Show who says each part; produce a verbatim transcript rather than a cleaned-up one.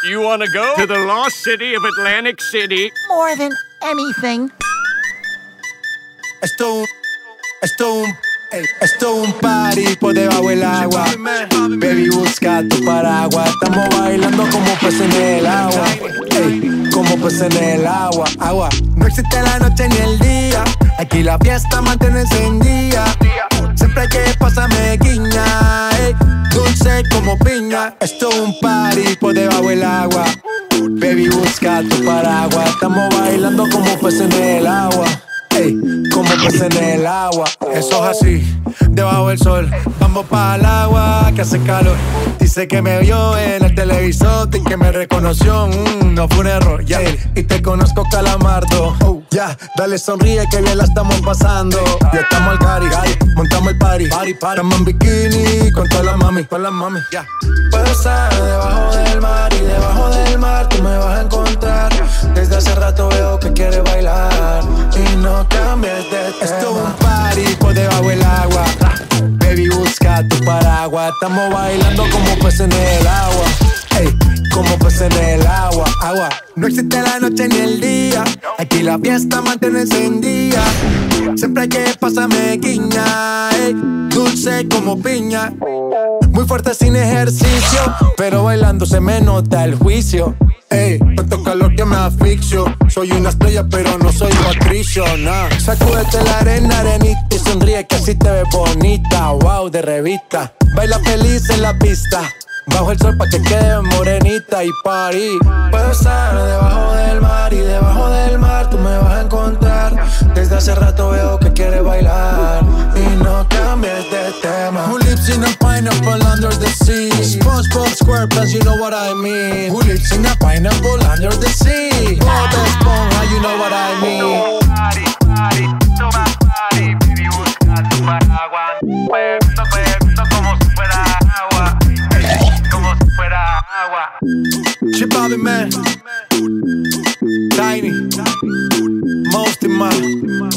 Speaker 1: You want to go to the lost city of Atlantic City?
Speaker 2: More than anything.
Speaker 3: Esto, esto, ey, esto un party por debajo del agua. Baby, busca tu paraguas. Estamos bailando como peces en el agua. Ey, como peces en el agua. Agua. No existe la noche ni el día. Aquí la fiesta mantiene encendida. Siempre hay que pasarme guiña. Ey, dulce como piña. Esto un party por debajo del agua. Baby, busca tu paraguas. Estamos bailando como peces en el agua. Ey, como peces en el agua. Eso es así, debajo del sol. Vamos para el agua que hace calor. Dice que me vio en el televisor y que me reconoció. Mm, no fue un error, ya. Yeah. Y te conozco, Calamardo. Oh, ya, yeah. Dale sonríe que bien la estamos pasando. Ya estamos al cari, montamos el party. Party, party. Estamos en bikini con todas las mami, con las mami. Ya. Yeah. Puedo estar debajo del mar y debajo del mar tú me vas a encontrar. Desde hace rato veo que quieres bailar y no cambies de tema. Esto es un party por debajo del agua. Baby, busca tu paraguas. Estamos bailando como peces en el agua. Ey, como peces en el agua. Agua. No existe la noche ni el día. Aquí la fiesta mantiene encendida. Siempre hay que pasarme guiña. Ey, dulce como piña. Muy fuerte sin ejercicio, pero bailando se me nota el juicio. Ey, tanto calor que me asfixio. Soy una estrella pero no soy Patricio, nah. Sacúdete la arena, arenita y sonríe que así te ves bonita. Wow, de revista. Baila feliz en la pista. Bajo el sol pa' que quede morenita y party. Puedo estar debajo del mar y debajo del mar tú me vas a encontrar. Desde hace rato veo que quieres bailar y no cambies de tema. Who lives in a pineapple under the sea? SpongeBob SquarePants, you know what I mean. Who lives in a pineapple under the sea? Bob Esponja, you know what I mean.
Speaker 4: Party, party, toma party, baby, busca tu paraguas. Bebiendo, bebiendo como si fuera agua, como si fuera agua.
Speaker 3: Chip Bobby Man, Tiny, Most in Man.